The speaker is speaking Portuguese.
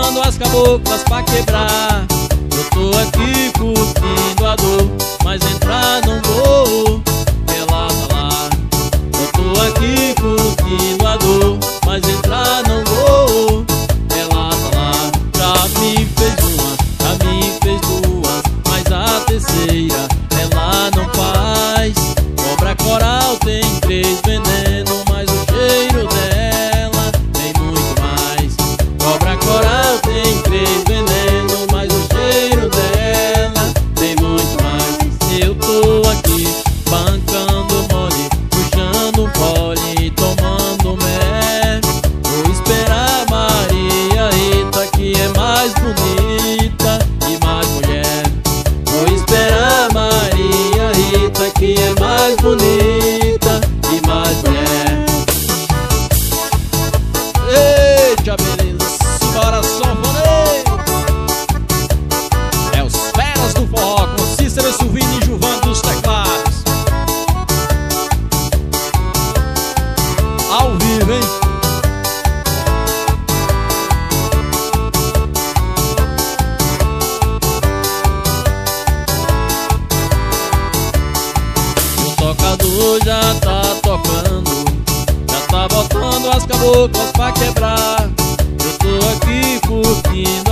botando as caboclas pra quebrar. Eu tô aqui curtindo a dor, mas entrar não vou, ela tá lá. Eu tô aqui curtindo a dor, mas entrar não vou, ela tá lá. Já me fez uma, já me fez duas, mas a terceira ela não faz. Cobra coral tem 3 venenos, mas o cheiro dela tem muito mais. Cobra coral tem 3 venenos, mas o cheiro dela tem muito mais. Eu tô aqui bancando mole, puxando um fole, tomando mé. Vou esperar Maria Rita, que é mais bonita e mais mulher. Vou esperar Maria Rita, que é mais bonita e mais mulher. Eita, beleza, simbora sanfoneiro. É os feras do forró, com Cícero, Silvino e Gilvan dos teclados. Ao vivo, hein? O tocador já tá tocando, já tá botando as caboclas pra quebrar. Eu tô aqui curtindo